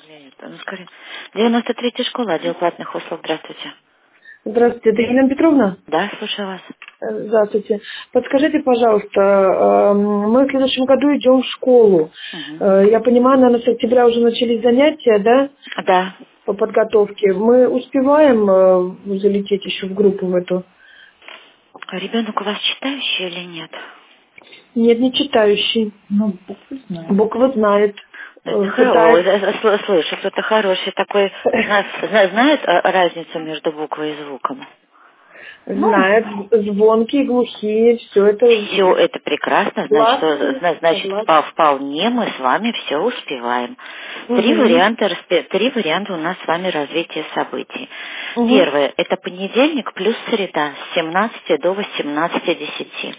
для этого. Ну, скорее. 93-я школа, отдел платных услуг. Здравствуйте. Здравствуйте, это Елена Петровна? Да, слушаю вас. Здравствуйте. Подскажите, пожалуйста, мы в следующем году идем в школу. Угу. Я понимаю, наверное, с октября уже начались занятия, да, Да. по подготовке. Мы успеваем залететь еще в группу в эту? А ребенок у вас читающий или нет? Нет, не читающий. Ну, буквы знаю. Буквы знает. Пытается. Слышу, кто-то хороший такой, знает разницу между буквой и звуком? Ну, Знает. Звонкие, глухие, все это. все это прекрасно, Гласные, значит, согласны. вполне мы с вами все успеваем. Три Угу. варианта у нас с вами развития событий. Угу. Первое – это понедельник плюс среда с 17 до 18:10.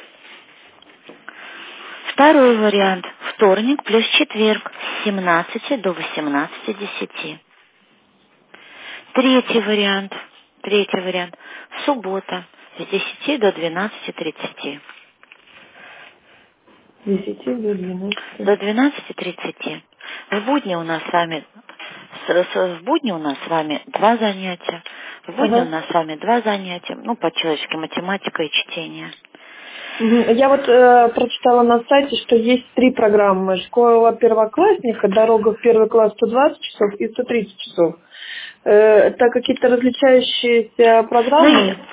Второй вариант – вторник плюс четверг с 17 до 18:10. Третий вариант – суббота с 10 до 12:30. 10 до 12. До 12:30. В будни у нас с вами два занятия. В будни у Ага. нас с вами два занятия. Ну, по-человечески математика и чтение. Мгм. Я вот прочитала на сайте, что есть 3 программы. Школа первоклассника, дорога в первый класс 120 часов и 130 часов. Это какие-то различающиеся Ну, программы?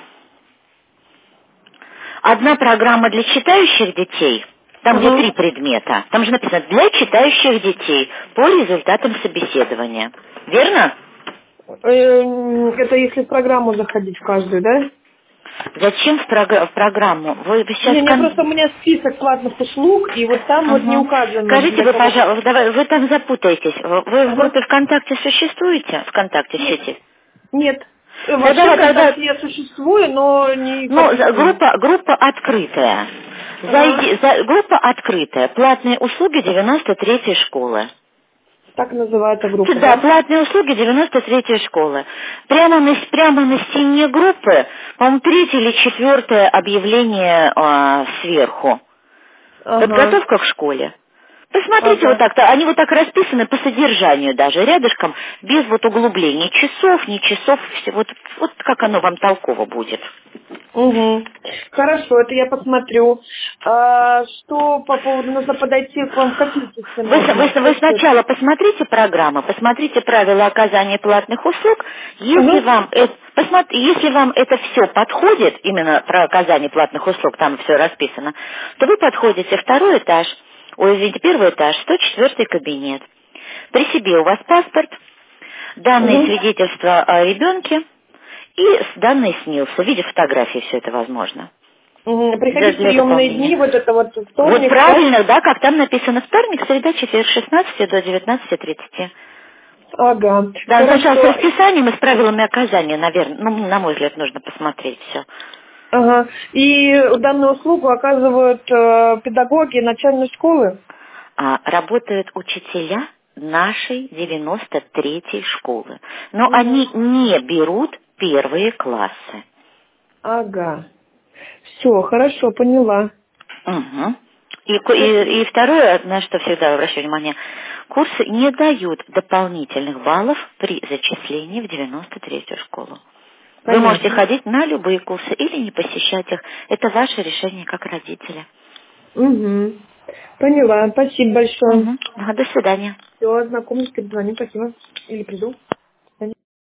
одна программа для читающих детей, там где 3 Ага. предмета. Там же написано «для читающих детей» по результатам собеседования. Верно? Это если в программу заходить в каждую, да? Зачем в программу? Вы сейчас... Не, просто у меня список платных услуг, и вот там вот не Ага. указано Скажите для вы, кого. пожалуйста, вы там запутаетесь. Вы в Ага. группе ВКонтакте существуете? ВКонтакте в Нет. сети? Нет. Вообще Тогда, ВКонтакте я существую, но не ну, подписываюсь. группа открытая. Ага. Группа открытая. Платные услуги 93-й школы. Так называется группа, Да, да? платные услуги 93-й школы. Прямо на стене группы, по-моему, 3-е или 4-е объявление сверху. Ага. Подготовка к школе. Посмотрите вот Ага. так-то, они вот так расписаны по содержанию даже, рядышком, без вот углубления часов, не часов, вот как оно вам толково будет. Угу. Хорошо, это я посмотрю. Что по поводу, нужно подойти к вам в какие часы нужно? Вы сначала посмотрите программу, посмотрите правила оказания платных услуг. Угу. Если вам это все подходит, именно про оказание платных услуг, там все расписано, то вы подходите первый этаж, 104 кабинет. При себе у вас паспорт, данные Угу. свидетельства о ребенке и данные СНИЛС. В виде фотографии все это возможно. Угу. Приходить в Для приемные заполнения. дни, вот это вот Вот вторник, да? правильно, да, как там написано, вторник, среда, четверг, с 16 до 19:30. Ага. Да, сначала с Хорошо. расписанием и с правилами оказания, наверное, ну, на мой взгляд, нужно посмотреть все. Ага. И данную услугу оказывают педагоги начальной школы? Работают учителя нашей 93-й школы, но Угу. они не берут первые классы. Ага. Все, хорошо, поняла. Угу. Спасибо. И второе, на что всегда обращаю внимание, курсы не дают дополнительных баллов при зачислении в 93-ю школу. Вы можете Понятно. ходить на любые курсы или не посещать их. Это ваше решение как родителя. Угу. Поняла. Спасибо большое. Угу. До свидания. Все, знакомлюсь, перезвоню, спасибо. Или приду.